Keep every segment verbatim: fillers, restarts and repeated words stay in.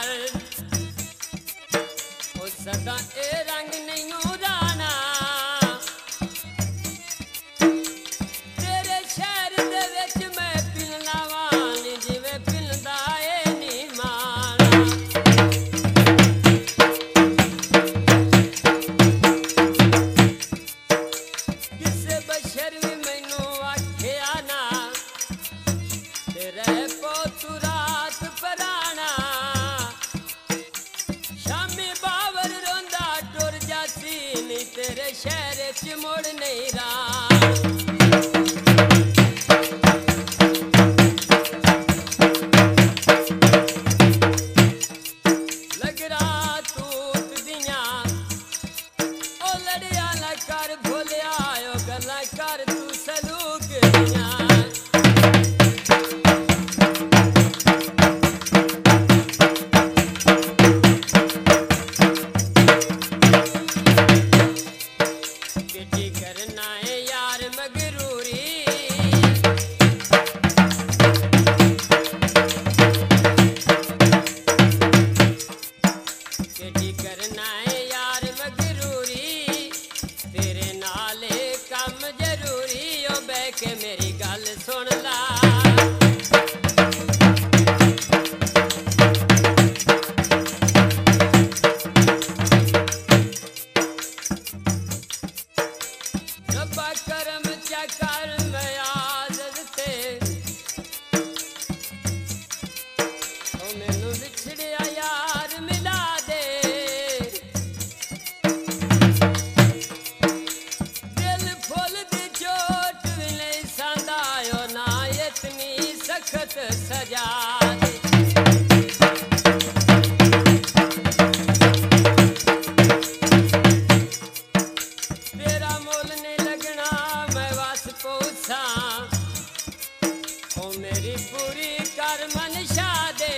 ओ सदा ए रंग नहीं उड़ाना तेरे शहर दे विच मैं पिलना वान जिवें पिलदा ए नी माना किसे बशर भी मैनू आखिया ना तेरे पोतू रात पराना शामी बावर रोंदा टुर जासी नी तेरे शहर च मुड़ नहीं रहा लग रहा तूत दियां ओ लड़िया ना कर भुलिया ओ गल्ला कर तू सलूक दियां बेटी करना है यार मगरूरी बेटी करना है यार मगरूरी तेरे नाले कम जरूरी ओ बह के मेरी गल सुन ला रब्बा करम चकर मैं आदत ते ओ मैनू बिछड़िया यार मिला दे दिल फुल दी चोट भी नहीं सांदा ओ ना इतनी सख्त सजा दे तेरा मोल नहीं लगना मैं वास पहुंचा ओ मेरी पूरी कर मनशा दे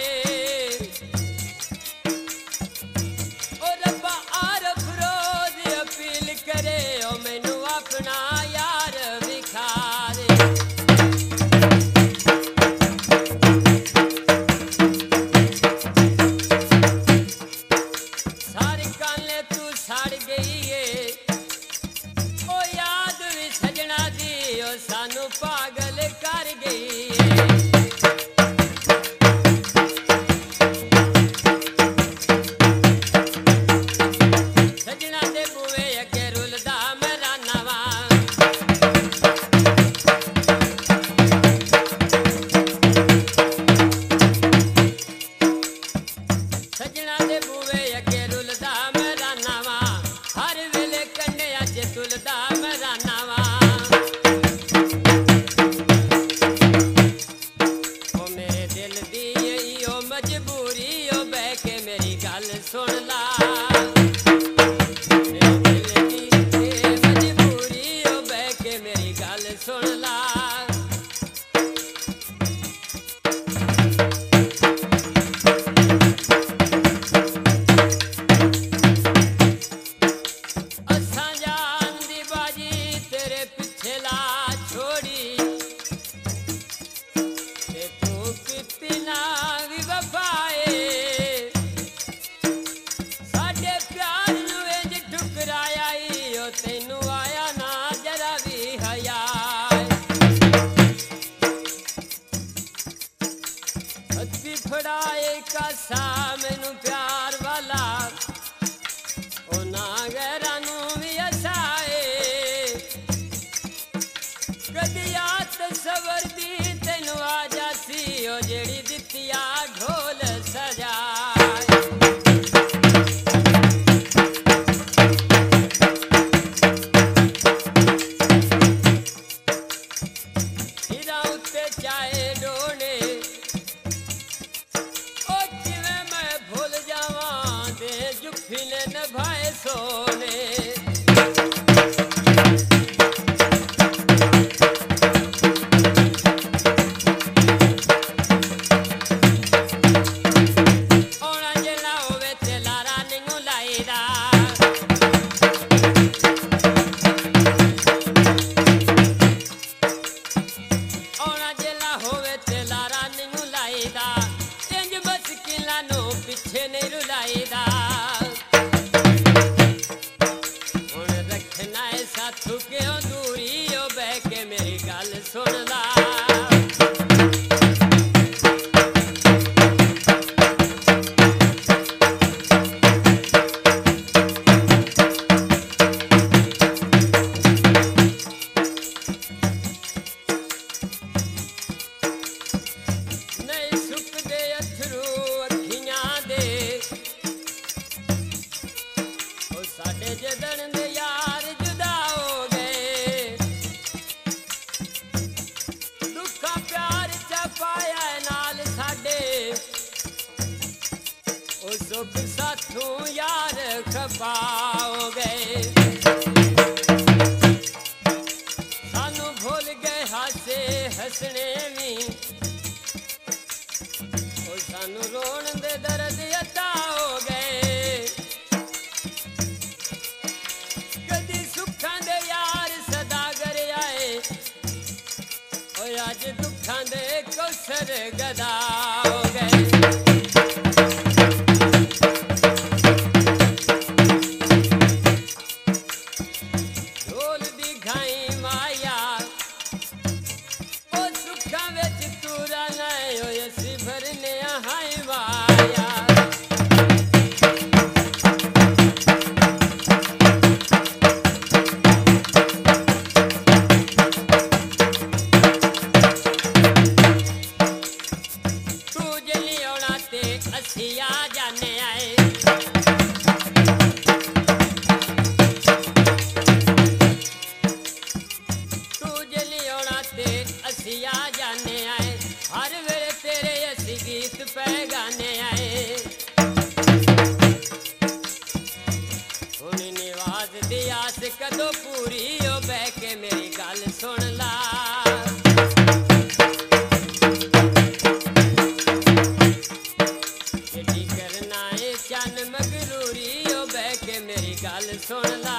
ओ रब्बा आरफ रोज अपील करे ओ मैनू अपना यार विखा दे सारी काले तू सड़ गई है ओ याद भी सजना दी ओ सानू पागल कर गई सजना दे बुए अगे रुलदा मेरा नवा सजना दे बुए अगे रुलदा मेरा नवा हर वेले कंडिया च तुलदा मेरा नवा ओ मेरे दिल दी ओ मजबूरी ओ बह के मेरी गल सुन ला मेरे दिल दी ए मजबूरी ओ बह के मेरी गल सुन ला असां जान दी बाजी तेरे पिछे ला छोड़ी ते तू कितना भी वफाए साडे प्यार नू इंज ठुकराया ई ओ तैनू आया ना जरा भी हया हत्थी फड़ाए कासा मैनू प्यार वाला ओ ना गैरां नू भी हसाए कदी आत सबर दी तैनू आ जासी ओ जेड़ी दित्तिया ढोल सजाए हिरा उत्ते चाहे डोने ओ जिवें मैं भूल जावां दे जुफी ने निभाए सोने औना जेला होवे ते लारा निंगू लाईदा औना जेला होवे ते लारा निंगू लाईदा इंज बस किला नो पिछे नहीं रुलाईदा हुण रखना है साथू क्यों दूरी ओ बह के मेरी गल सुन ला जदन दे यार जुदा हो गए दुखा प्यार च पाया नाल साडे ओ सुख साथू यार खपा हो गए सानू भूल गए हासे हसने भी ओ सानू रोन दे दर्द अता हो गए अज दुखां दे कौसर गदा हो गए ढोल दी घाई माया ओ सुखां विच तुरा नहीं होए असी भरने हाय माया गाने आए हुण निवाज दी आस कदों पूरी ओ बह के मेरी गल सुन ला केडी करना है चन मगरूरी ओ बह के मेरी गल सुन ला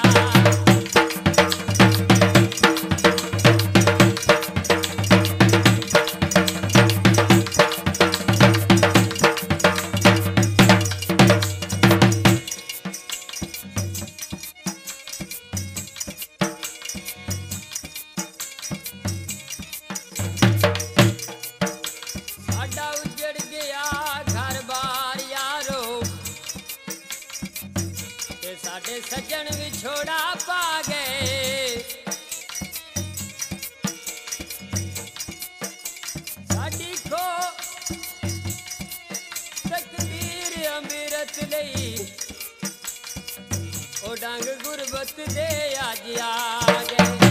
साडे सज्जन विछोड़ा पा गए साडी खो तकदीर अमृत लई ओ डंग गुरबत दे अज आ गए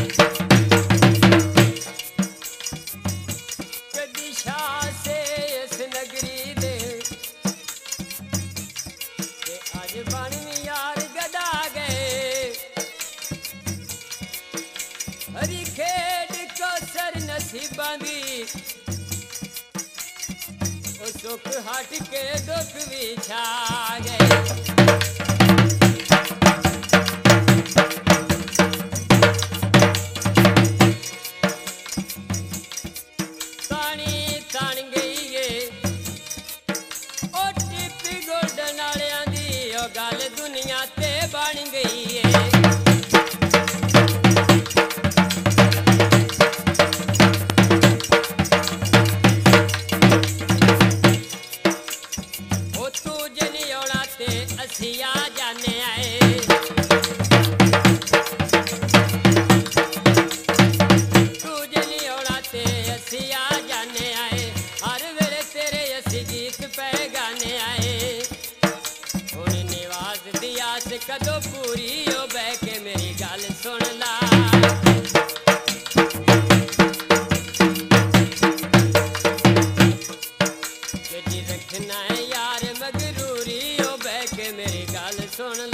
कदी शाह से इस नगरी दे अज बन यार गदा गए हरी खेड कौसर नसीबां दी ओ सुख हट के दुख भी छा गए तानी तान गई है ओ टिप्पी गोल्डन वालियां दी ओ गल दुनिया ते बन गई है ओ तू जनी औना ते असी आ जाने आए तू जनी औना ते असी आ जाने आए हर वेले तेरे असी गीत पे गाने आए हुण निवाज दी आस कदों पूरी ओ बह के मेरी गल सुन ला रखना है यार मगरूरी ओ बह के मेरी गल सुन ला